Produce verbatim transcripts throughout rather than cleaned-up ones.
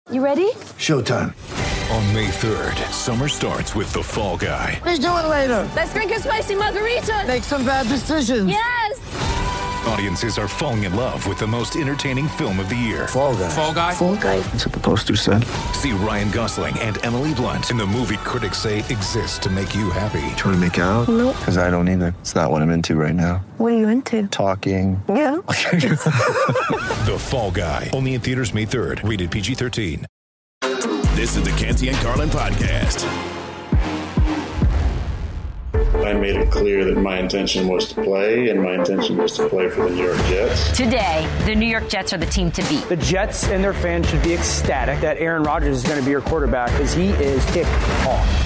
You ready? Showtime. On May third, summer starts with The Fall Guy. Let's do it later. Let's drink a spicy margarita. Make some bad decisions. Yes. Audiences are falling in love with the most entertaining film of the year. Fall Guy. Fall Guy? Fall Guy. That's what the poster said. See Ryan Gosling and Emily Blunt in the movie critics say exists to make you happy. Trying to make it out? Nope. Because I don't either. It's not what I'm into right now. What are you into? Talking. Yeah. The Fall Guy. Only in theaters May third. Rated P G thirteen. This is the Canty and Carlin podcast. I made it clear that my intention was to play, and my intention was to play for the New York Jets. Today, the New York Jets are the team to beat. The Jets and their fans should be ecstatic that Aaron Rodgers is going to be your quarterback because he is kicked off.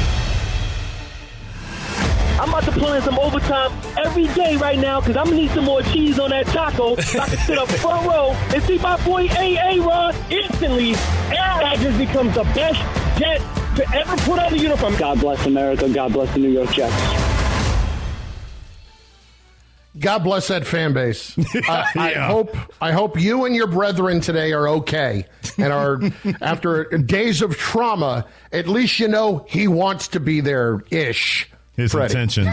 I'm about to play in some overtime every day right now because I'm going to need some more cheese on that taco so I can sit up front row and see my boy A A. Ron instantly. Aaron Rodgers becomes the best Jet to ever put on the uniform. God bless America. God bless the New York Jets. God bless that fan base. I, I Yeah. hope I hope you and your brethren today are okay and are after days of trauma. At least you know he wants to be there ish. His Freddie. intentions.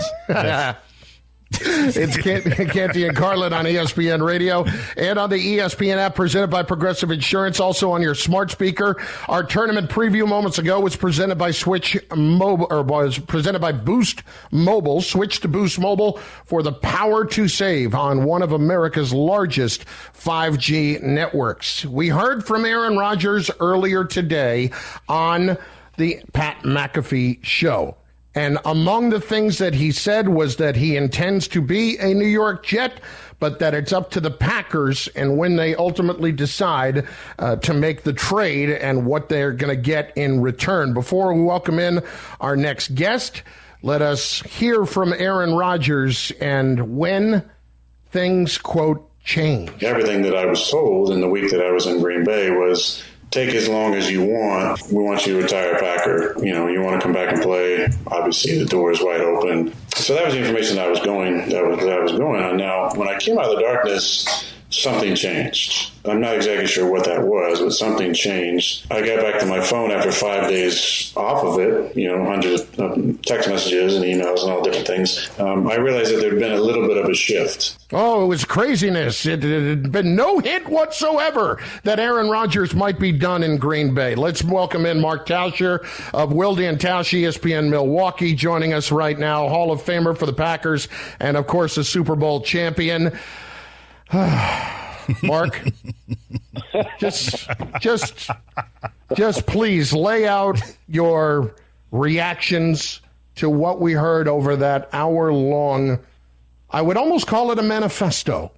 It's Canty and Carlin on E S P N Radio and on the E S P N app presented by Progressive Insurance, also on your smart speaker. Our tournament preview moments ago was presented by Switch Mobile, or was presented by Boost Mobile. Switch to Boost Mobile for the power to save on one of America's largest five G networks. We heard from Aaron Rodgers earlier today on the Pat McAfee show. And among the things that he said was that he intends to be a New York Jet, but that it's up to the Packers and when they ultimately decide uh, to make the trade and what they're going to get in return. Before we welcome in our next guest, let us hear from Aaron Rodgers and when things, quote, change. Everything that I was told in the week that I was in Green Bay was, take as long as you want. We want you to retire Packer. You know, you want to come back and play. Obviously, the door is wide open. So that was the information that I was going that was, that I was going on. Now, when I came out of the darkness, something changed. I'm not exactly sure what that was, but something changed. I got back to my phone after five days off of it, you know, hundreds of text messages and emails and all different things. Um, I realized that there had been a little bit of a shift. Oh, it was craziness. It, it had been no hint whatsoever that Aaron Rodgers might be done in Green Bay. Let's welcome in Mark Tauscher of Wilde and Tausch, E S P N Milwaukee, joining us right now, Hall of Famer for the Packers, and, of course, a Super Bowl champion. Mark, just, just, just please lay out your reactions to what we heard over that hour-long, I would almost call it a manifesto.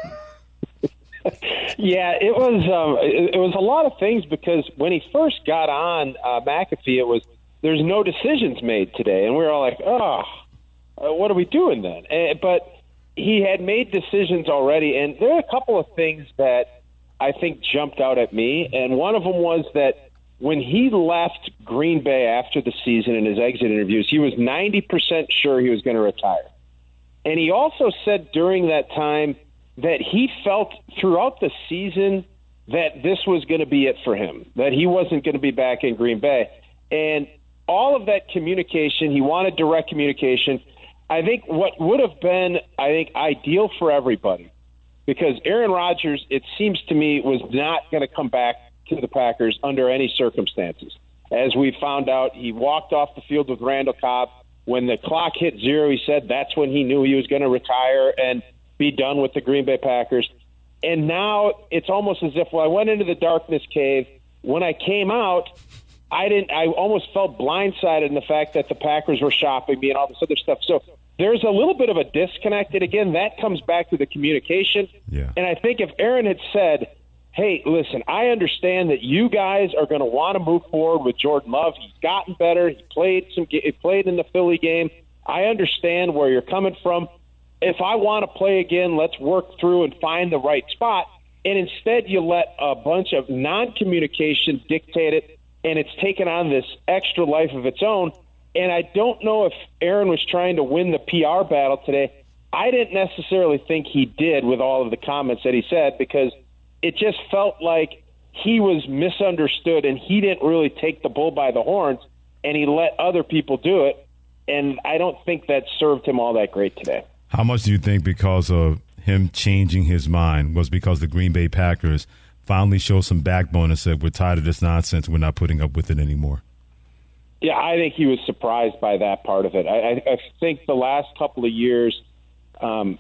Yeah, it was um, it, it was a lot of things because when he first got on uh, McAfee, it was there's no decisions made today, and we were all like, oh, uh, what are we doing then? And, but he had made decisions already, and there are a couple of things that I think jumped out at me, and one of them was that when he left Green Bay after the season in his exit interviews, he was ninety percent sure he was going to retire. And he also said during that time that he felt throughout the season that this was going to be it for him, that he wasn't going to be back in Green Bay. And all of that communication, he wanted direct communication. I think what would have been, I think, ideal for everybody, because Aaron Rodgers, it seems to me, was not going to come back to the Packers under any circumstances. As we found out, he walked off the field with Randall Cobb. When the clock hit zero, he said that's when he knew he was going to retire and be done with the Green Bay Packers. And now it's almost as if, well, I went into the darkness cave. When I came out, I didn't. I almost felt blindsided in the fact that the Packers were shopping me and all this other stuff. So there's a little bit of a disconnect. And again, that comes back to the communication. Yeah. And I think if Aaron had said, hey, listen, I understand that you guys are going to want to move forward with Jordan Love. He's gotten better. He played some. He played in the Philly game. I understand where you're coming from. If I want to play again, let's work through and find the right spot. And instead, you let a bunch of non-communication dictate it, and it's taken on this extra life of its own. And I don't know if Aaron was trying to win the P R battle today. I didn't necessarily think he did with all of the comments that he said, because it just felt like he was misunderstood and he didn't really take the bull by the horns and he let other people do it. And I don't think that served him all that great today. How much do you think because of him changing his mind was because the Green Bay Packers finally showed some backbone and said, we're tired of this nonsense, we're not putting up with it anymore? Yeah, I think he was surprised by that part of it. I, I think the last couple of years, um,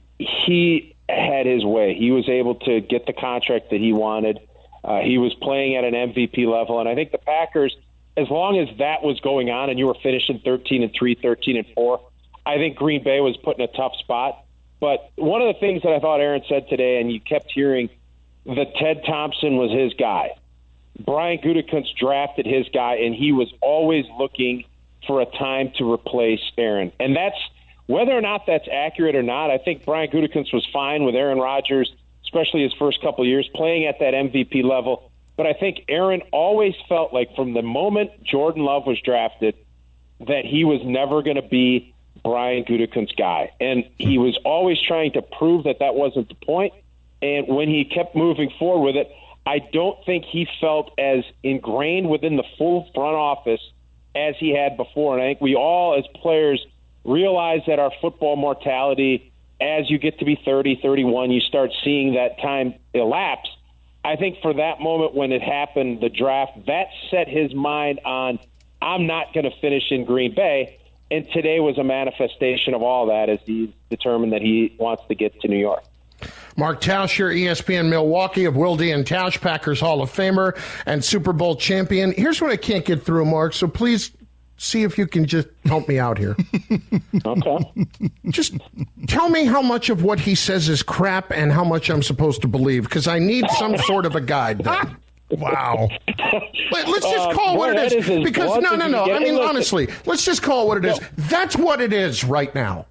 he had his way. He was able to get the contract that he wanted. Uh, he was playing at an M V P level, and I think the Packers, as long as that was going on and you were finishing thirteen and three, thirteen and four, I think Green Bay was put in a tough spot. But one of the things that I thought Aaron said today, and you kept hearing that Ted Thompson was his guy. Brian Gutekunst drafted his guy, and he was always looking for a time to replace Aaron. And that's whether or not that's accurate or not. I think Brian Gutekunst was fine with Aaron Rodgers, especially his first couple of years, playing at that M V P level. But I think Aaron always felt like from the moment Jordan Love was drafted that he was never going to be Brian Gutekunst's guy. And he was always trying to prove that that wasn't the point. And when he kept moving forward with it, I don't think he felt as ingrained within the full front office as he had before. And I think we all, as players, realize that our football mortality, as you get to be thirty, thirty-one, you start seeing that time elapse. I think for that moment when it happened, the draft, that set his mind on, I'm not going to finish in Green Bay. And today was a manifestation of all that as he determined that he wants to get to New York. Mark Tauscher, E S P N Milwaukee of Wilde and Tausch, Packers Hall of Famer and Super Bowl champion. Here's what I can't get through, Mark, so please see if you can just help me out here. Okay. Just tell me how much of what he says is crap and how much I'm supposed to believe, because I need some sort of a guide then. Wow. Let, let's just call uh, boy, what it is. is because, no, no, no. I mean, honestly, let's just call it what it is. No. That's what it is right now.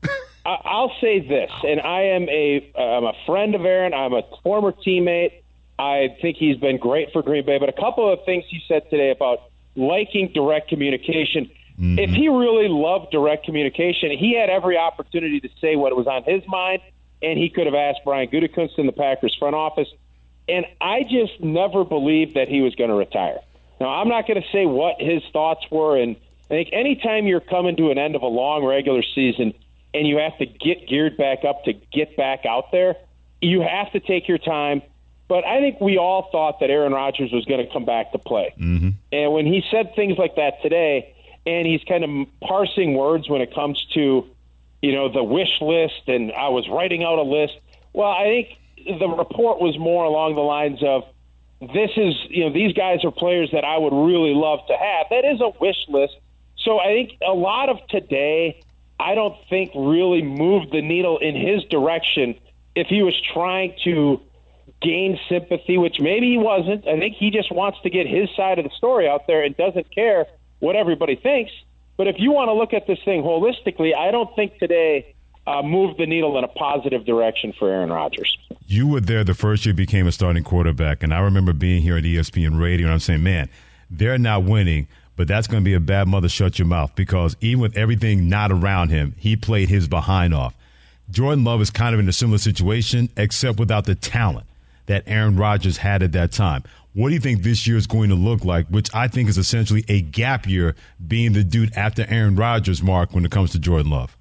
I'll say this, and I am a I'm a friend of Aaron. I'm a former teammate. I think he's been great for Green Bay. But a couple of things he said today about liking direct communication. Mm-hmm. If he really loved direct communication, he had every opportunity to say what was on his mind, and he could have asked Brian Gutekunst in the Packers front office. And I just never believed that he was going to retire. Now, I'm not going to say what his thoughts were, and I think anytime you're coming to an end of a long regular season and you have to get geared back up to get back out there, you have to take your time. But I think we all thought that Aaron Rodgers was going to come back to play. Mm-hmm. And when he said things like that today, and he's kind of parsing words when it comes to, you know, the wish list, and I was writing out a list, well, I think the report was more along the lines of, this is, you know, these guys are players that I would really love to have. That is a wish list. So I think a lot of today, I don't think really moved the needle in his direction if he was trying to gain sympathy, which maybe he wasn't. I think he just wants to get his side of the story out there and doesn't care what everybody thinks. But if you want to look at this thing holistically, I don't think today uh, moved the needle in a positive direction for Aaron Rodgers. You were there the first year he became a starting quarterback, and I remember being here at E S P N Radio, and I'm saying, man, they're not winning, but that's going to be a bad mother shut your mouth, because even with everything not around him, he played his behind off. Jordan Love is kind of in a similar situation, except without the talent that Aaron Rodgers had at that time. What do you think this year is going to look like, which I think is essentially a gap year, being the dude after Aaron Rodgers, Mark, when it comes to Jordan Love?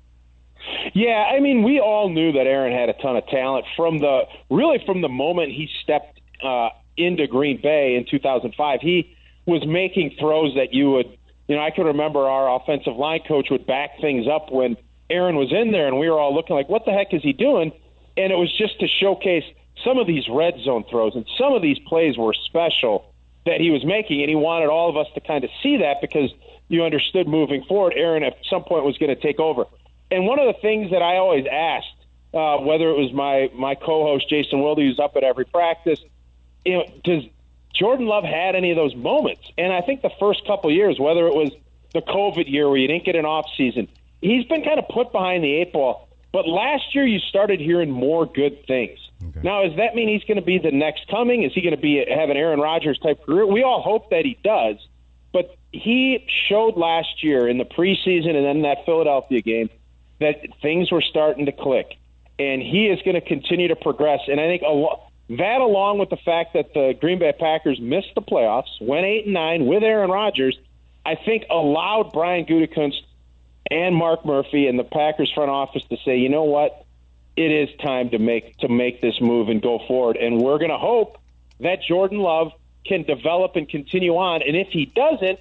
Yeah, I mean, we all knew that Aaron had a ton of talent from the really from the moment he stepped uh, into Green Bay in two thousand five. He was making throws that you would, you know, I can remember our offensive line coach would back things up when Aaron was in there, and we were all looking like, what the heck is he doing? And it was just to showcase some of these red zone throws, and some of these plays were special that he was making, and he wanted all of us to kind of see that, because you understood moving forward, Aaron at some point was going to take over. And one of the things that I always asked, uh, whether it was my, my co-host Jason Wilde, who's up at every practice, you know, does Jordan Love had any of those moments? And I think the first couple of years, whether it was the COVID year where you didn't get an off season, he's been kind of put behind the eight ball. But last year you started hearing more good things. Okay. Now, does that mean he's going to be the next coming? Is he going to be have an Aaron Rodgers type career? We all hope that he does. But he showed last year in the preseason and then that Philadelphia game that things were starting to click. And he is going to continue to progress. And I think a lo- That, along with the fact that the Green Bay Packers missed the playoffs, went eight and nine with Aaron Rodgers, I think allowed Brian Gutekunst and Mark Murphy and the Packers front office to say, you know what, it is time to make to make this move and go forward. And we're going to hope that Jordan Love can develop and continue on. And if he doesn't,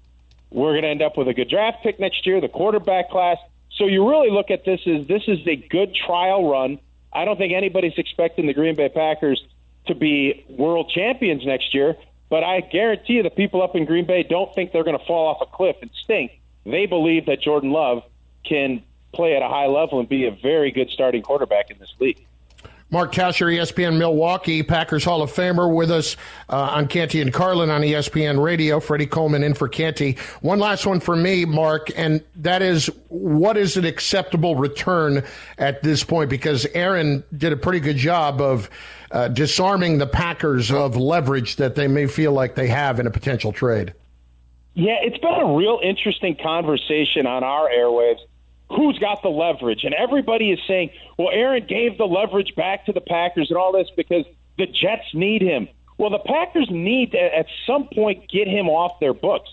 we're going to end up with a good draft pick next year, the quarterback class. So you really look at this as this is a good trial run. I don't think anybody's expecting the Green Bay Packers to be world champions next year, but I guarantee you the people up in Green Bay don't think they're going to fall off a cliff and stink. They believe that Jordan Love can play at a high level and be a very good starting quarterback in this league. Mark Tauscher, E S P N Milwaukee, Packers Hall of Famer, with us uh, on Canty and Carlin on E S P N Radio. Freddie Coleman in for Canty. One last one for me, Mark, and that is, what is an acceptable return at this point? Because Aaron did a pretty good job of uh, disarming the Packers of leverage that they may feel like they have in a potential trade. Yeah, it's been a real interesting conversation on our airwaves. Who's got the leverage? And everybody is saying, well, Aaron gave the leverage back to the Packers and all this because the Jets need him. Well, the Packers need to, at some point, get him off their books.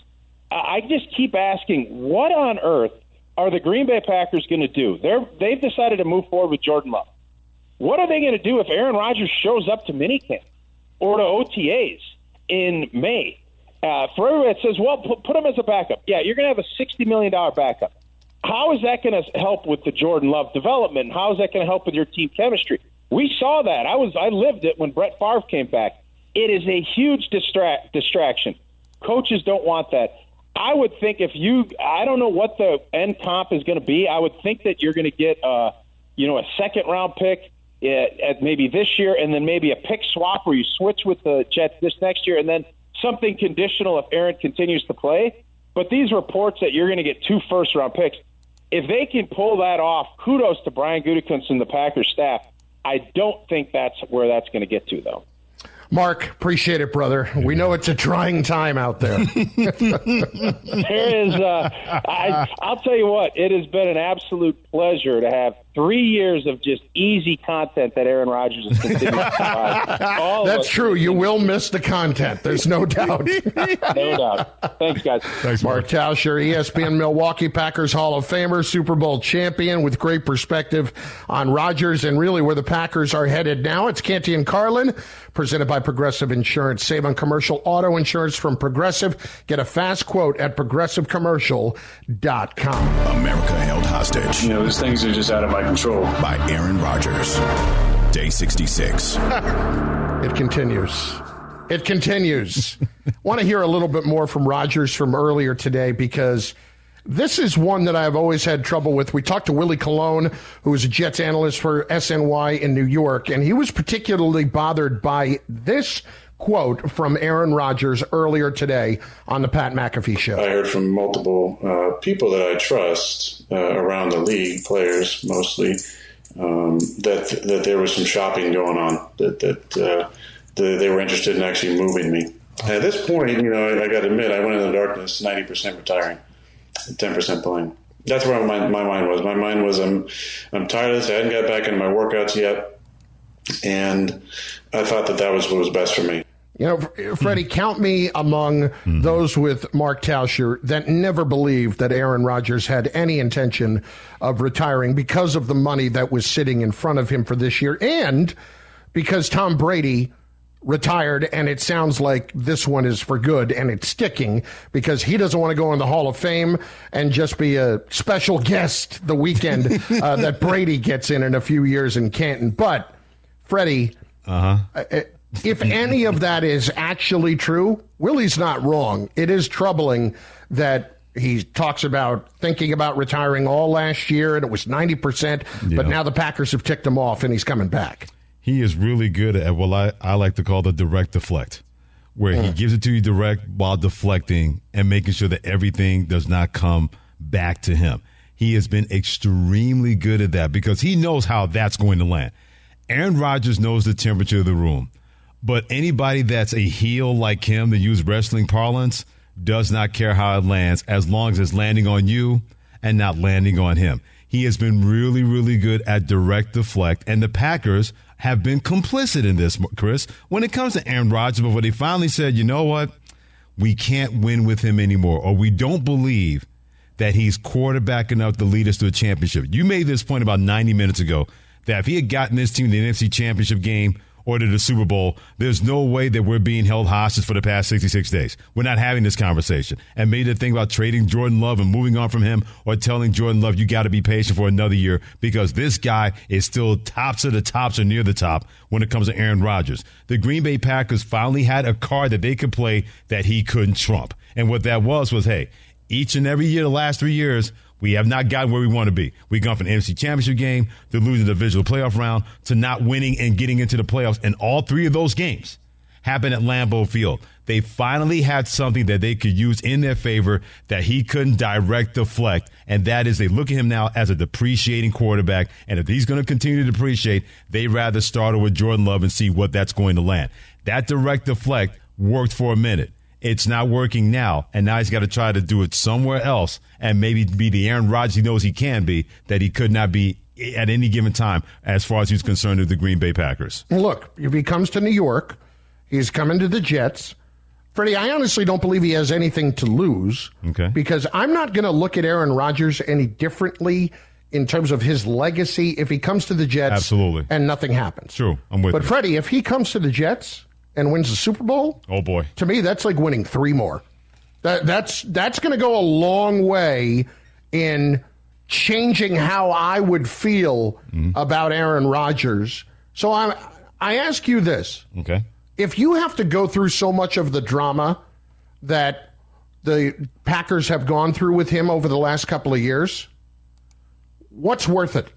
I just keep asking, what on earth are the Green Bay Packers going to do? They're, they've decided to move forward with Jordan Love. What are they going to do if Aaron Rodgers shows up to minicamp or to O T As in May? Uh, for everybody that says, well, put, put him as a backup. Yeah, you're going to have a sixty million dollars backup. How is that going to help with the Jordan Love development? How is that going to help with your team chemistry? We saw that. I was I lived it when Brett Favre came back. It is a huge distract, distraction. Coaches don't want that. I would think if you – I don't know what the end comp is going to be. I would think that you're going to get uh, you know, a second-round pick at, at maybe this year and then maybe a pick swap where you switch with the Jets this next year and then something conditional if Aaron continues to play. But these reports that you're going to get two first-round picks, if they can pull that off, kudos to Brian Gutekunst and the Packers staff. I don't think that's where that's going to get to, though. Mark, appreciate it, brother. We know it's a trying time out there. There is, uh, I, I'll tell you what, it has been an absolute pleasure to have three years of just easy content that Aaron Rodgers has continued to provide. All That's true. You will miss the content. There's no doubt. No doubt. Thanks, guys. Thanks, Mark Tauscher, E S P N Milwaukee Packers Hall of Famer, Super Bowl champion with great perspective on Rodgers and really where the Packers are headed now. It's Canty and Carlin, presented by Progressive Insurance. Save on commercial auto insurance from Progressive. Get a fast quote at progressive commercial dot com. America held hostage. You know, these things are just out of my control. By Aaron Rodgers. Day sixty-six. It continues. It continues. Want to hear a little bit more from Rodgers from earlier today because this is one that I've always had trouble with. We talked to Willie Colon, who is a Jets analyst for S N Y in New York, and he was particularly bothered by this quote from Aaron Rodgers earlier today on the Pat McAfee show. I heard from multiple uh, people that I trust uh, around the league, players mostly, um, that that there was some shopping going on, that that uh, the, they were interested in actually moving me. And at this point, you know, I, I got to admit, I went in the darkness, ninety percent retiring, ten percent playing. That's where my, my mind was. My mind was, I'm I'm tired of this. I hadn't got back into my workouts yet, and I thought that that was what was best for me. You know, Freddie, count me among mm-hmm. those with Mark Tauscher that never believed that Aaron Rodgers had any intention of retiring because of the money that was sitting in front of him for this year and because Tom Brady retired, and it sounds like this one is for good, and it's sticking because he doesn't want to go in the Hall of Fame and just be a special guest the weekend uh, that Brady gets in in a few years in Canton. But, Freddie, uh-huh. uh, if any of that is actually true, Willie's not wrong. It is troubling that he talks about thinking about retiring all last year, and it was ninety percent, yeah. But now the Packers have ticked him off, and he's coming back. He is really good at what I, I like to call the direct deflect, where mm. he gives it to you direct while deflecting and making sure that everything does not come back to him. He has been extremely good at that because he knows how that's going to land. Aaron Rodgers knows the temperature of the room. But anybody that's a heel like him, to use wrestling parlance, does not care how it lands as long as it's landing on you and not landing on him. He has been really, really good at direct deflect, and the Packers have been complicit in this, Chris, when it comes to Aaron Rodgers, before they finally said, you know what, we can't win with him anymore, or we don't believe that he's quarterback enough to lead us to a championship. You made this point about ninety minutes ago that if he had gotten this team to the N F C Championship game or to the Super Bowl, there's no way that we're being held hostage for the past sixty-six days. We're not having this conversation. And made the thing about trading Jordan Love and moving on from him, or telling Jordan Love, you got to be patient for another year because this guy is still tops of the tops or near the top when it comes to Aaron Rodgers. The Green Bay Packers finally had a card that they could play that he couldn't trump. And what that was was, hey, each and every year, the last three years, we have not gotten where we want to be. We've gone from the N F C Championship game to losing the divisional playoff round to not winning and getting into the playoffs. And all three of those games happened at Lambeau Field. They finally had something that they could use in their favor that he couldn't direct, deflect, and that is they look at him now as a depreciating quarterback. And if he's going to continue to depreciate, they'd rather start with Jordan Love and see what that's going to land. That direct, deflect worked for a minute. It's not working now, and now he's got to try to do it somewhere else and maybe be the Aaron Rodgers he knows he can be, that he could not be at any given time as far as he's concerned with the Green Bay Packers. Look, if he comes to New York, he's coming to the Jets. Freddie, I honestly don't believe he has anything to lose. Okay. Because I'm not going to look at Aaron Rodgers any differently in terms of his legacy if he comes to the Jets. Absolutely. And nothing happens. True, I'm with but you. But Freddie, if he comes to the Jets and wins the Super Bowl, oh boy, to me that's like winning three more. That that's that's going to go a long way in changing how I would feel mm-hmm. about Aaron Rodgers. So I I ask you this: okay, if you have to go through so much of the drama that the Packers have gone through with him over the last couple of years, what's worth it?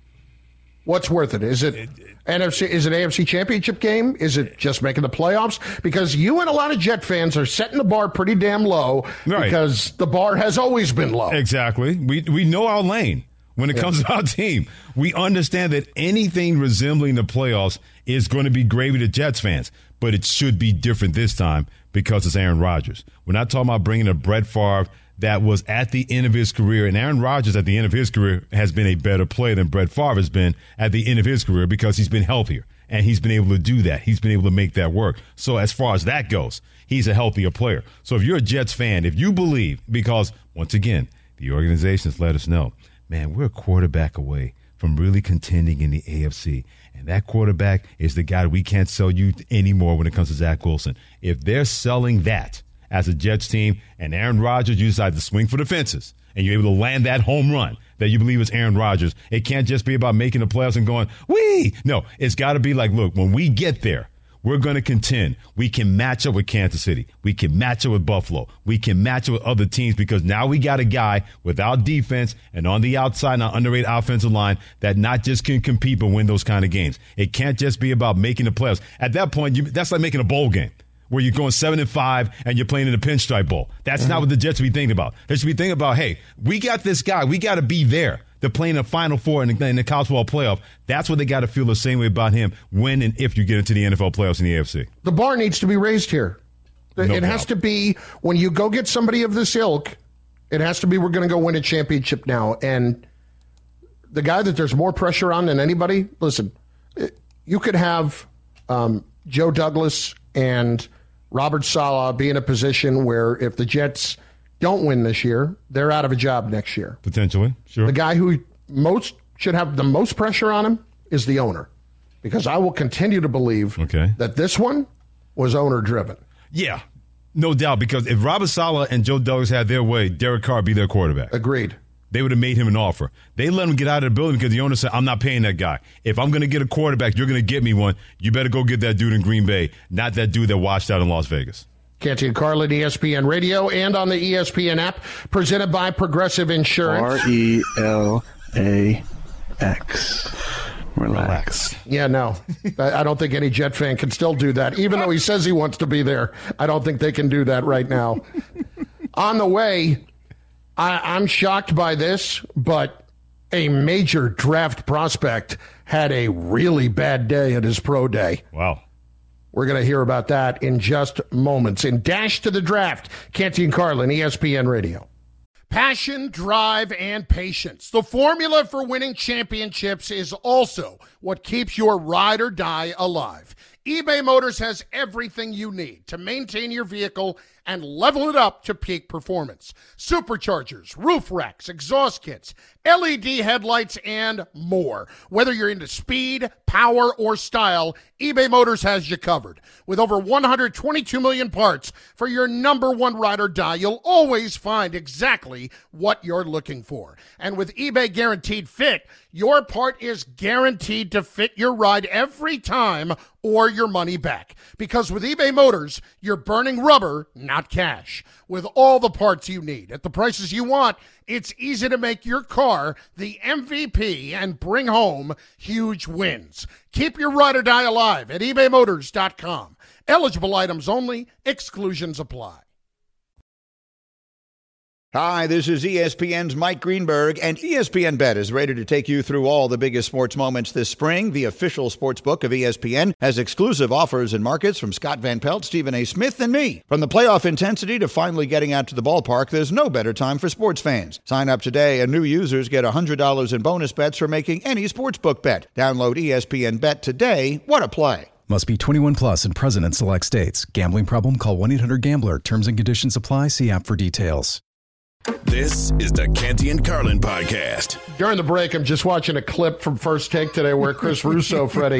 What's worth it? Is it N F C? Is it A F C Championship game? Is it just making the playoffs? Because you and a lot of Jet fans are setting the bar pretty damn low, right, because the bar has always been low. Exactly. We we know our lane when it yeah. comes to our team. We understand that anything resembling the playoffs is going to be gravy to Jets fans, but it should be different this time because it's Aaron Rodgers. We're not talking about bringing a Brett Favre that was at the end of his career, and Aaron Rodgers at the end of his career has been a better player than Brett Favre has been at the end of his career because he's been healthier, and he's been able to do that. He's been able to make that work. So as far as that goes, he's a healthier player. So if you're a Jets fan, if you believe, because once again, the organization has let us know, man, we're a quarterback away from really contending in the A F C. And that quarterback is the guy that we can't sell you anymore when it comes to Zach Wilson. If they're selling that as a Jets team, and Aaron Rodgers, you decide to swing for the fences, and you're able to land that home run that you believe is Aaron Rodgers, it can't just be about making the playoffs and going, wee! No, it's got to be like, look, when we get there, we're going to contend. We can match up with Kansas City. We can match up with Buffalo. We can match up with other teams because now we got a guy without defense and on the outside, an underrated offensive line that not just can compete but win those kind of games. It can't just be about making the playoffs. At that point, you, that's like making a bowl game, where you're going seven and five and you're playing in the Pinstripe Bowl. That's mm-hmm. not what the Jets should be thinking about. They should be thinking about, hey, we got this guy. We got to be there. They're playing the Final Four in the, in the college football playoff. That's what they got to feel the same way about him when and if you get into the N F L playoffs in the A F C. The bar needs to be raised here. No it doubt. has to be, when you go get somebody of this ilk, it has to be, we're going to go win a championship now. And the guy that there's more pressure on than anybody, listen, you could have um, Joe Douglas and Robert Saleh be in a position where if the Jets don't win this year, they're out of a job next year. Potentially, sure. The guy who most should have the most pressure on him is the owner, because I will continue to believe okay. that this one was owner-driven. Yeah, no doubt, because if Robert Saleh and Joe Douglas had their way, Derek Carr would be their quarterback. Agreed. They would have made him an offer. They let him get out of the building because the owner said, I'm not paying that guy. If I'm going to get a quarterback, you're going to get me one. You better go get that dude in Green Bay, not that dude that washed out in Las Vegas. Canty and Carlin, E S P N Radio, and on the E S P N app, presented by Progressive Insurance. R E L A X. Relax. Yeah, no. I don't think any Jet fan can still do that. Even though he says he wants to be there, I don't think they can do that right now. On the way, I, I'm shocked by this, but a major draft prospect had a really bad day at his pro day. Wow. We're going to hear about that in just moments. In Dash to the Draft, Canty and Carlin, E S P N Radio. Passion, drive, and patience. The formula for winning championships is also what keeps your ride or die alive. eBay Motors has everything you need to maintain your vehicle and level it up to peak performance. Superchargers, roof racks, exhaust kits, L E D headlights, and more. Whether you're into speed, power, or style, eBay Motors has you covered. With over one hundred twenty-two million parts for your number one ride or die, you'll always find exactly what you're looking for. And with eBay Guaranteed Fit, your part is guaranteed to fit your ride every time or your money back. Because with eBay Motors, you're burning rubber, not cash. With all the parts you need at the prices you want, it's easy to make your car the M V P and bring home huge wins. Keep your ride or die alive at ebay motors dot com. Eligible items only. Exclusions apply. Hi, this is E S P N's Mike Greenberg, and E S P N Bet is ready to take you through all the biggest sports moments this spring. The official sports book of E S P N has exclusive offers and markets from Scott Van Pelt, Stephen A. Smith, and me. From the playoff intensity to finally getting out to the ballpark, there's no better time for sports fans. Sign up today, and new users get one hundred dollars in bonus bets for making any sportsbook bet. Download E S P N Bet today. What a play. Must be twenty-one plus and present in select states. Gambling problem? Call one eight hundred gambler. Terms and conditions apply. See app for details. This is the Canty and Carlin podcast. During the break, I'm just watching a clip from First Take today where Chris Russo, Freddie,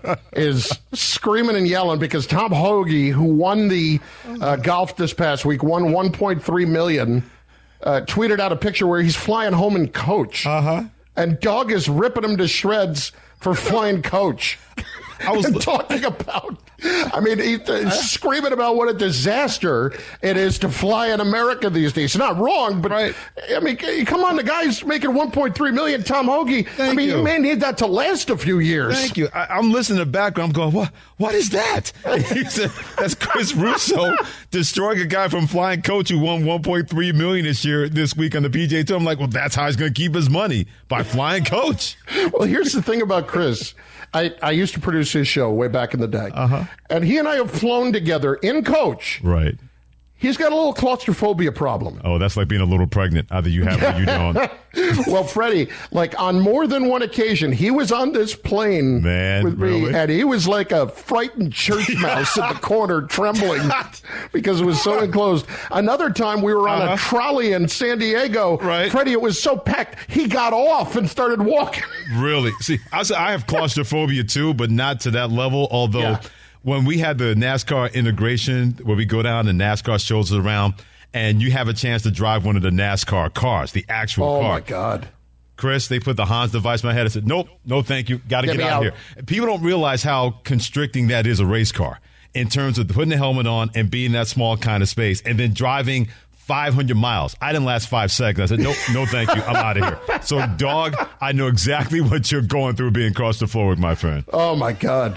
is screaming and yelling because Tom Hoge, who won the uh, golf this past week, won one point three million dollars, uh, tweeted out a picture where he's flying home in coach. Uh-huh. And Doug is ripping him to shreds for flying coach. I was talking about, I mean, he, uh, screaming about what a disaster it is to fly in America these days. Not wrong, but right. I mean, come on, the guy's making one point three million dollars. Tom Hoge, Thank I mean, you. you may need that to last a few years. Thank you. I, I'm listening to the background. I'm going, what? What is that? He said, that's Chris Russo destroying a guy from flying coach who won one point three million dollars this year, this week on the P G A Tour. I'm like, well, that's how he's going to keep his money, by flying coach. Well, here's the thing about Chris. I, I used to produce his show way back in the day. Uh-huh. And he and I have flown together in coach. Right. He's got a little claustrophobia problem. Oh, that's like being a little pregnant. Either you have it or you don't. Well, Freddie, like on more than one occasion, he was on this plane Man, with me, really? and he was like a frightened church mouse in the corner trembling because it was so enclosed. Another time we were on uh-huh. a trolley in San Diego. Right. Freddie, it was so packed, he got off and started walking. Really? See, I, I have claustrophobia too, but not to that level, although... Yeah. When we had the NASCAR integration where we go down and NASCAR shows us around and you have a chance to drive one of the NASCAR cars, the actual oh car. Oh, my God. Chris, they put the Hans device in my head. I said, nope, no thank you. Got to get, get out, out of here. People don't realize how constricting that is a race car in terms of putting the helmet on and being in that small kind of space and then driving five hundred miles. I didn't last five seconds. I said, nope, no thank you. I'm out of here. So, dog, I know exactly what you're going through being claustrophobic, my friend. Oh, my God.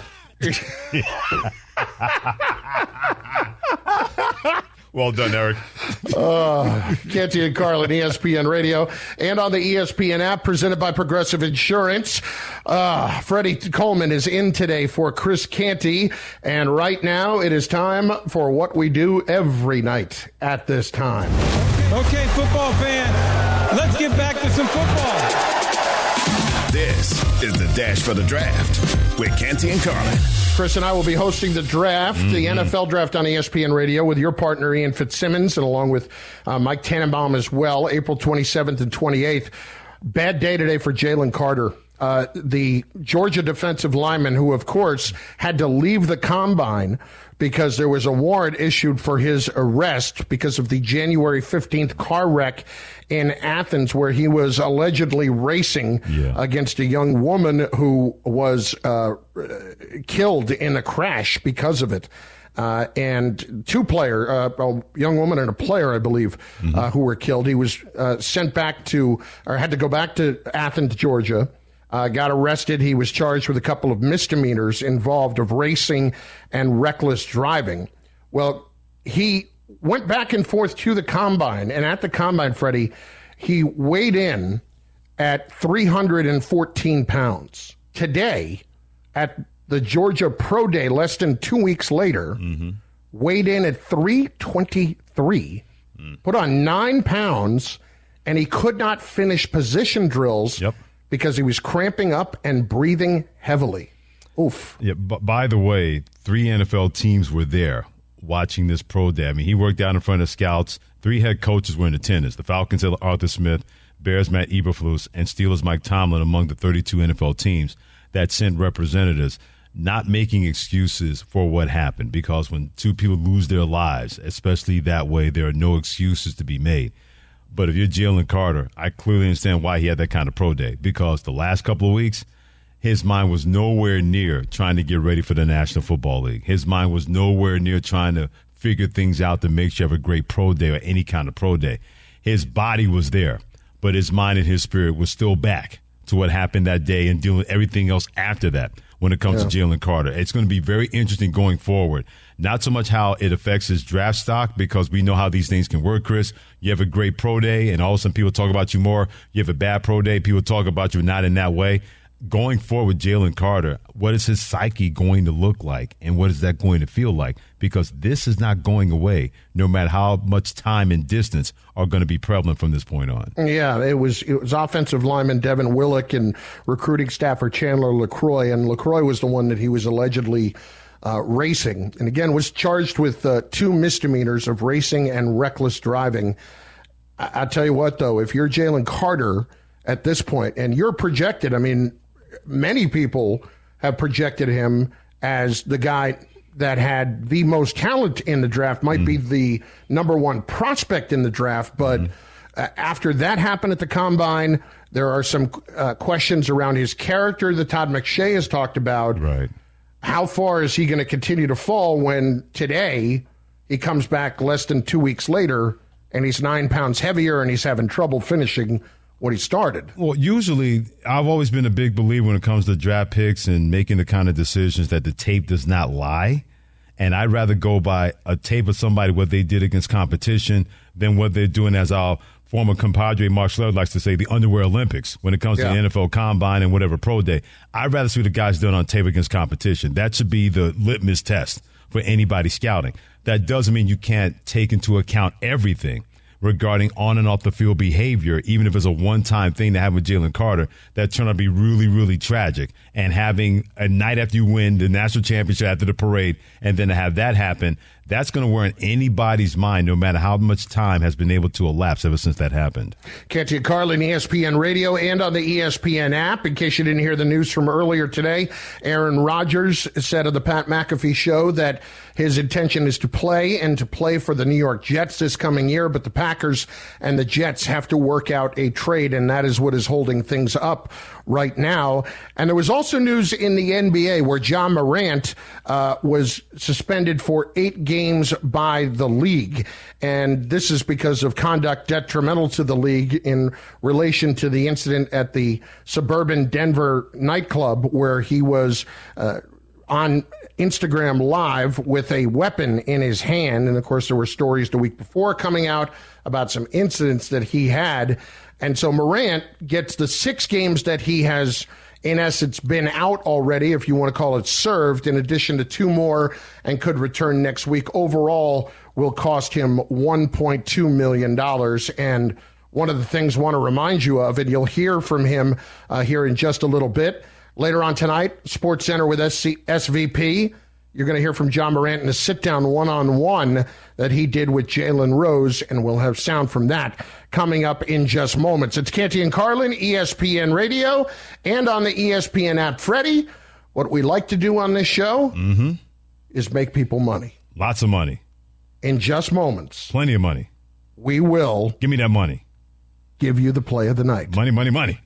Well done, Eric. uh, Canty and Carlin, E S P N Radio, and on the E S P N app, presented by Progressive Insurance. Uh, Freddie Coleman is in today for Chris Canty, and right now it is time for what we do every night at this time. Okay, football fan, let's get back to some football. This is the Dash for the Draft with Canty and Carlin. Chris and I will be hosting the draft, mm-hmm. the N F L draft on E S P N Radio with your partner Ian Fitzsimmons and along with uh, Mike Tannenbaum as well, April twenty-seventh and twenty-eighth. Bad day today for Jalen Carter, uh, the Georgia defensive lineman who, of course, had to leave the combine because there was a warrant issued for his arrest because of the January fifteenth car wreck in Athens where he was allegedly racing yeah. against a young woman who was uh, killed in a crash because of it. Uh, and two player, uh, a young woman and a player, I believe, mm-hmm. uh, who were killed. He was uh, sent back to, or had to go back to Athens, Georgia. Uh, got arrested. He was charged with a couple of misdemeanors involved of racing and reckless driving. Well, he went back and forth to the combine, and at the combine, Freddie, he weighed in at three hundred fourteen pounds. Today, at the Georgia Pro Day, less than two weeks later, mm-hmm. weighed in at three twenty-three, mm. put on nine pounds, and he could not finish position drills yep. because he was cramping up and breathing heavily. Oof. Yeah, but by the way, three N F L teams were there watching this pro day. I mean, he worked out in front of scouts. Three head coaches were in attendance. The Falcons had Arthur Smith, Bears Matt Eberflus, and Steelers Mike Tomlin among the thirty-two N F L teams that sent representatives, not making excuses for what happened, because when two people lose their lives, especially that way, there are no excuses to be made. But if you're Jalen Carter, I clearly understand why he had that kind of pro day, because the last couple of weeks, his mind was nowhere near trying to get ready for the National Football League. His mind was nowhere near trying to figure things out to make sure you have a great pro day or any kind of pro day. His body was there, but his mind and his spirit was still back to what happened that day and dealing with everything else after that when it comes yeah. to Jalen Carter. It's going to be very interesting going forward. Not so much how it affects his draft stock, because we know how these things can work, Chris. You have a great pro day, and all of a sudden people talk about you more. You have a bad pro day, people talk about you not in that way. Going forward with Jalen Carter, what is his psyche going to look like, and what is that going to feel like? Because this is not going away, no matter how much time and distance are going to be prevalent from this point on. Yeah, it was it was offensive lineman Devin Willock and recruiting staffer Chandler LaCroix, and LaCroix was the one that he was allegedly uh, racing, and again was charged with uh, two misdemeanors of racing and reckless driving. I- I'll tell you what, though, if you're Jalen Carter at this point, and you're projected, I mean, many people have projected him as the guy that had the most talent in the draft, might mm. be the number one prospect in the draft. But mm. uh, after that happened at the Combine, there are some uh, questions around his character that Todd McShay has talked about. Right. How far is he going to continue to fall when today he comes back less than two weeks later and he's nine pounds heavier and he's having trouble finishing what he started? Well, usually I've always been a big believer when it comes to draft picks and making the kind of decisions that the tape does not lie. And I'd rather go by a tape of somebody, what they did against competition, than what they're doing, as our former compadre Mark Schlereth likes to say, the underwear Olympics when it comes yeah. to the N F L Combine and whatever pro day. I'd rather see what the guys done on tape against competition. That should be the litmus test for anybody scouting. That doesn't mean you can't take into account everything regarding on and off the field behavior, even if it's a one-time thing to have with Jalen Carter that turned out to be really, really tragic. And having a night after you win the national championship after the parade, and then to have that happen, that's going to wear in anybody's mind, no matter how much time has been able to elapse ever since that happened. Canty and Carlin, E S P N Radio, and on the E S P N app. In case you didn't hear the news from earlier today, Aaron Rodgers said of the Pat McAfee show that his intention is to play and to play for the New York Jets this coming year, but the Packers and the Jets have to work out a trade, and that is what is holding things up right now. And there was also news in the N B A where Ja Morant uh, was suspended for eight games by the league. And this is because of conduct detrimental to the league in relation to the incident at the suburban Denver nightclub where he was uh, on Instagram Live with a weapon in his hand. And, of course, there were stories the week before coming out about some incidents that he had. And so Morant gets the six games that he has, in essence, been out already, if you want to call it served, in addition to two more, and could return next week. Overall, will cost him one point two million dollars. And one of the things I want to remind you of, and you'll hear from him uh, here in just a little bit, later on tonight, Sports Center with S V P. You're going to hear from Ja Morant in a sit-down one-on-one that he did with Jalen Rose, and we'll have sound from that coming up in just moments. It's Canty and Carlin, E S P N Radio, and on the E S P N app. Freddie, what we like to do on this show mm-hmm. is make people money. Lots of money. In just moments. Plenty of money. We will. Give me that money. Give you the play of the night. Money, money, money.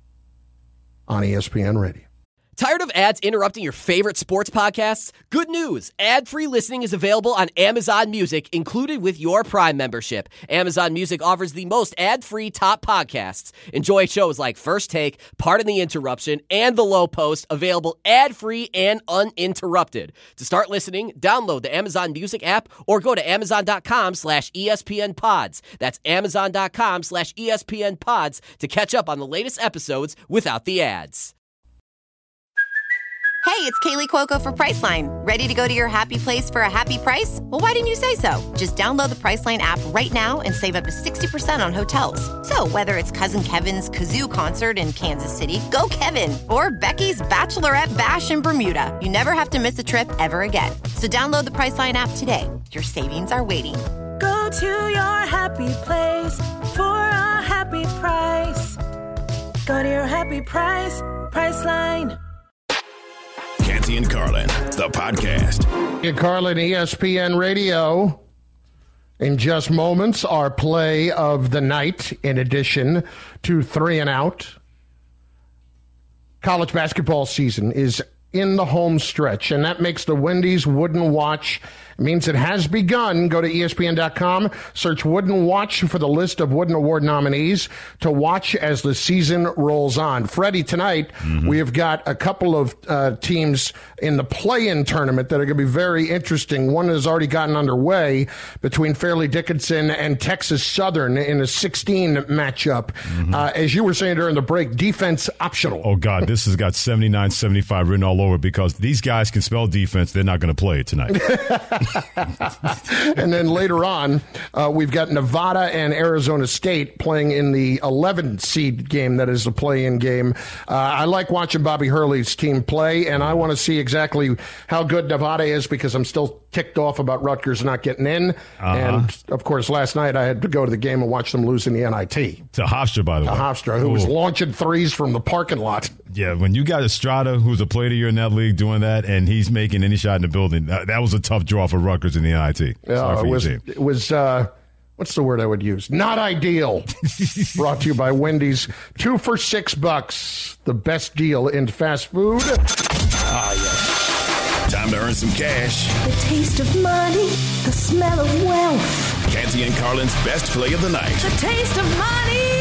On E S P N Radio. Tired of ads interrupting your favorite sports podcasts? Good news! Ad-free listening is available on Amazon Music, included with your Prime membership. Amazon Music offers the most ad-free top podcasts. Enjoy shows like First Take, Pardon the Interruption, and The Low Post, available ad-free and uninterrupted. To start listening, download the Amazon Music app or go to amazon.com slash ESPN pods. That's amazon.com slash ESPN pods to catch up on the latest episodes without the ads. Hey, it's Kaylee Cuoco for Priceline. Ready to go to your happy place for a happy price? Well, why didn't you say so? Just download the Priceline app right now and save up to sixty percent on hotels. So whether it's Cousin Kevin's Kazoo Concert in Kansas City, go Kevin, or Becky's Bachelorette Bash in Bermuda, you never have to miss a trip ever again. So download the Priceline app today. Your savings are waiting. Go to your happy place for a happy price. Go to your happy price, Priceline. Canty and Carlin, the podcast. And Carlin, E S P N Radio. In just moments, our play of the night, in addition to Three and Out. College basketball season is in the home stretch, and that makes the Wendy's Wooden Watch. It means it has begun. Go to E S P N dot com, search Wooden Watch for the list of Wooden Award nominees to watch as the season rolls on. Freddie, tonight mm-hmm. we have got a couple of uh, teams in the play-in tournament that are going to be very interesting. One has already gotten underway between Fairleigh Dickinson and Texas Southern in a sixteen matchup. Mm-hmm. Uh, as you were saying during the break, defense optional. Oh, God, this has got seventy-nine seventy-five written all over because these guys can spell defense. They're not going to play it tonight. And then later on, uh, we've got Nevada and Arizona State playing in the eleven seed game that is the play-in game. Uh, I like watching Bobby Hurley's team play, and I want to see exactly how good Nevada is because I'm still ticked off about Rutgers not getting in. Uh-huh. And, of course, last night I had to go to the game and watch them lose in the N I T. To Hofstra, by the to way. To Hofstra, who Ooh. was launching threes from the parking lot. Yeah, when you got Estrada, who's a player of the year in that league, doing that, and he's making any shot in the building, that, that was a tough draw for Rutgers in the N I T. Yeah, it was, it was uh, what's the word I would use? Not ideal. Brought to you by Wendy's. Two for six bucks. The best deal in fast food. Ah, yes. Time to earn some cash. The taste of money, the smell of wealth. Canty and Carlin's best play of the night. The taste of money.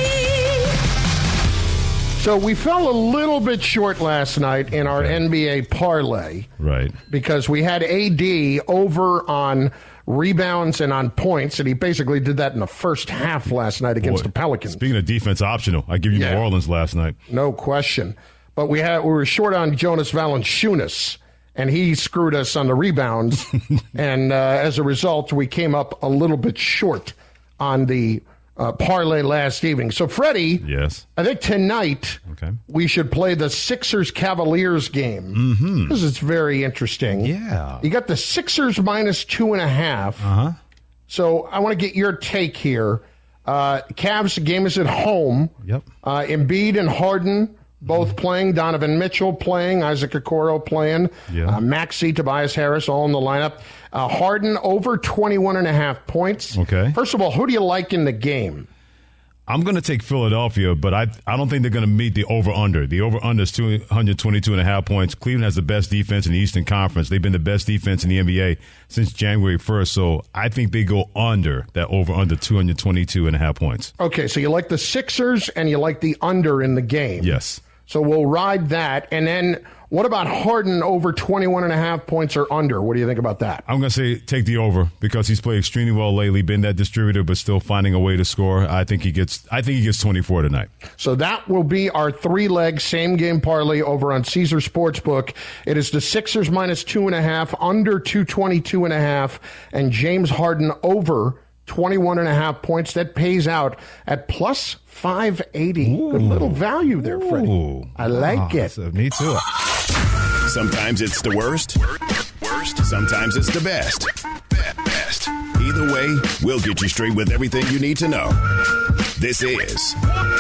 So we fell a little bit short last night in our N B A parlay. Right. Because we had A D over on rebounds and on points, and he basically did that in the first half last night against Boy, the Pelicans. Speaking of defense optional, I give you yeah. New Orleans last night. No question. But we had we were short on Jonas Valanciunas, and he screwed us on the rebounds. and uh, as a result, we came up a little bit short on the Uh, parlay last evening. So, Freddie, yes, I think tonight okay. we should play the Sixers-Cavaliers game. Mm-hmm. Because it's very interesting. Yeah. You got the Sixers minus two and a half. Uh-huh. So I want to get your take here. Uh, Cavs game is at home. Yep. Uh, Embiid and Harden both mm-hmm. playing. Donovan Mitchell playing. Isaac Okoro playing. Yeah. Uh, Maxey, Tobias Harris all in the lineup. Uh, Harden over twenty-one and a half points. Okay. First of all, who do you like in the game? I'm going to take Philadelphia, but I I don't think they're going to meet the over-under. The over-under is two twenty-two and a half points. Cleveland has the best defense in the Eastern Conference. They've been the best defense in the N B A since January first, so I think they go under that over-under two twenty-two and a half points. Okay, so you like the Sixers and you like the under in the game. Yes. So we'll ride that. And then what about Harden over twenty-one and a half points or under? What do you think about that? I'm going to say take the over because he's played extremely well lately, been that distributor, but still finding a way to score. I think he gets I think he gets twenty-four tonight. So that will be our three-leg same-game parlay over on Caesar Sportsbook. It is the Sixers minus two and a half, under two twenty-two and a half, and James Harden over twenty-one and a half points. That pays out at plus five eighty. Ooh. Good little value there, Freddie. Ooh. I like oh, it. So me too. Sometimes it's the worst. Worst. Sometimes it's the best. Best. Either way, we'll get you straight with everything you need to know. This is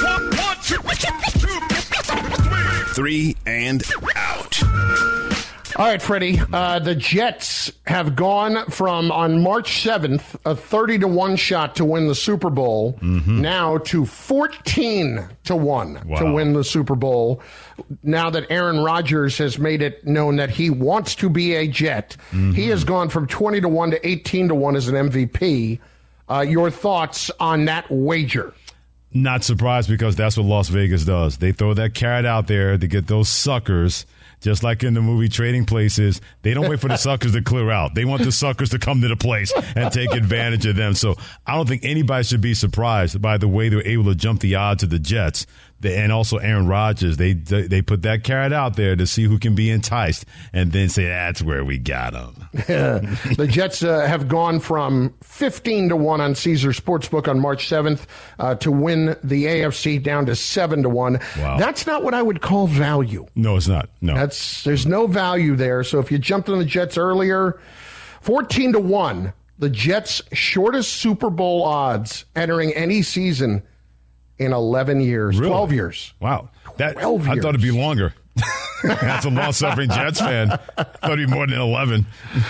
Three and Out. All right, Freddie. Uh, the Jets have gone from, on March seventh, a thirty to one shot to win the Super Bowl, mm-hmm. now to fourteen to one wow. to win the Super Bowl. Now that Aaron Rodgers has made it known that he wants to be a Jet, mm-hmm. he has gone from twenty to one to eighteen to one as an M V P. Uh, your thoughts on that wager? Not surprised because that's what Las Vegas does. They throw that carrot out there to get those suckers. Just like in the movie Trading Places, they don't wait for the suckers to clear out. They want the suckers to come to the place and take advantage of them. So I don't think anybody should be surprised by the way they're able to jump the odds of the Jets and also Aaron Rodgers, they they put that carrot out there to see who can be enticed and then say, that's where we got him. The Jets uh, have gone from fifteen to one on Caesar Sportsbook on March seventh uh, to win the A F C down to seven to one. Wow. That's not what I would call value. No, it's not. No. That's There's no value there. So if you jumped on the Jets earlier, fourteen to one, the Jets' shortest Super Bowl odds entering any season in eleven years, Really? twelve years. Wow. That, twelve years. I thought it'd be longer. That's a long-suffering Jets fan. I thought it'd be more than eleven.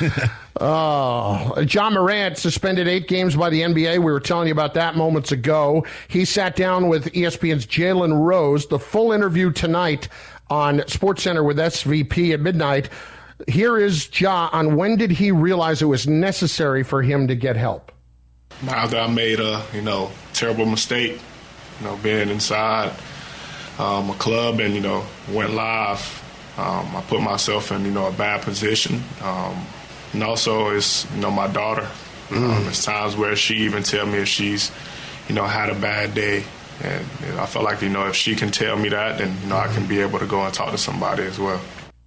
Oh, John Morant suspended eight games by the N B A. We were telling you about that moments ago. He sat down with E S P N's Jalen Rose. The full interview tonight on SportsCenter with S V P at midnight. Here is Ja on when did he realize it was necessary for him to get help. After I made a, you know, terrible mistake, you know, being inside um, a club and, you know, went live, um, I put myself in, you know, a bad position. Um, and also it's, you know, my daughter. Mm. Um, there's times where she even tell me if she's, you know, had a bad day. And you know, I feel like, you know, if she can tell me that, then, you know, I can be able to go and talk to somebody as well.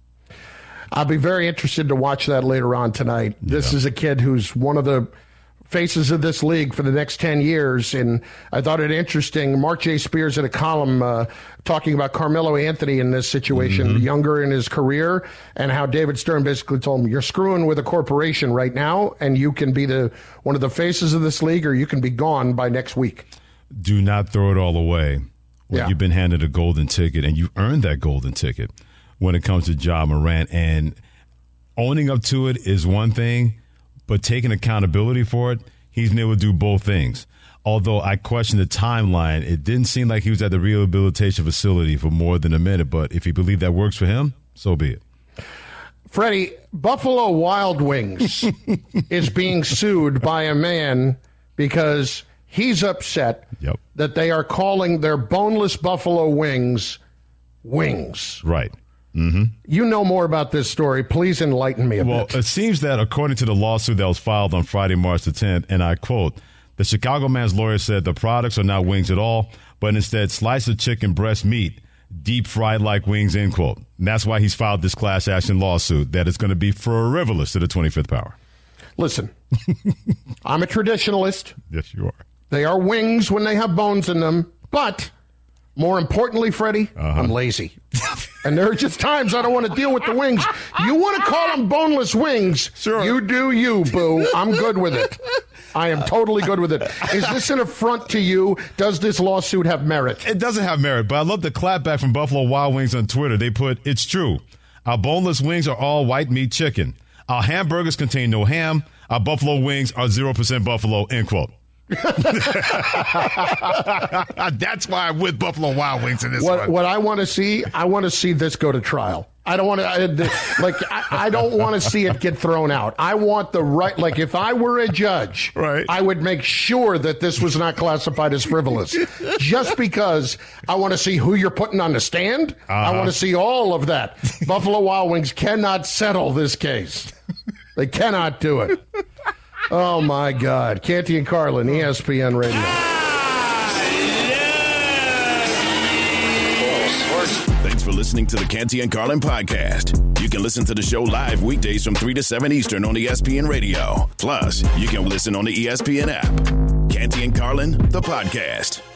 I'll be very interested to watch that later on tonight. This Yeah. is a kid who's one of the faces of this league for the next ten years, and I thought it interesting. Mark J. Spears had a column uh, talking about Carmelo Anthony in this situation, Mm-hmm. younger in his career, and how David Stern basically told him, you're screwing with a corporation right now, and you can be the one of the faces of this league, or you can be gone by next week. Do not throw it all away when Yeah. you've been handed a golden ticket, and you earned that golden ticket when it comes to Ja Morant. And owning up to it is one thing, but taking accountability for it, he's been able to do both things. Although I question the timeline, it didn't seem like he was at the rehabilitation facility for more than a minute. But if he believed that works for him, so be it. Freddie, Buffalo Wild Wings is being sued by a man because he's upset Yep. that they are calling their boneless buffalo wings wings. Right. Mm-hmm. You know more about this story. Please enlighten me a Well, bit. it seems that according to the lawsuit that was filed on Friday, March the tenth, and I quote, the Chicago man's lawyer said the products are not wings at all, but instead slice of chicken breast meat, deep fried like wings, end quote. And that's why he's filed this class action lawsuit that is going to be frivolous to the twenty-fifth power. Listen, I'm a traditionalist. Yes, you are. They are wings when they have bones in them, but more importantly, Freddie, Uh-huh. I'm lazy. And there are just times I don't want to deal with the wings. You want to call them boneless wings? Sure. You do you, boo. I'm good with it. I am totally good with it. Is this an affront to you? Does this lawsuit have merit? It doesn't have merit, but I love the clapback from Buffalo Wild Wings on Twitter. They put, it's true. Our boneless wings are all white meat chicken. Our hamburgers contain no ham. Our buffalo wings are zero percent buffalo, end quote. That's why I'm with Buffalo Wild Wings in this What, one. what I want to see, I want to see this go to trial. I don't want to, I, like, I, I don't want to see it get thrown out. I want the right, like, if I were a judge, right. I would make sure that this was not classified as frivolous. Just because I want to see who you're putting on the stand. Uh-huh. I want to see all of that. Buffalo Wild Wings cannot settle this case. They cannot do it. Oh, my God. Canty and Carlin, E S P N Radio. Thanks for listening to the Canty and Carlin podcast. You can listen to the show live weekdays from three to seven Eastern on E S P N Radio. Plus, you can listen on the E S P N app. Canty and Carlin, the podcast.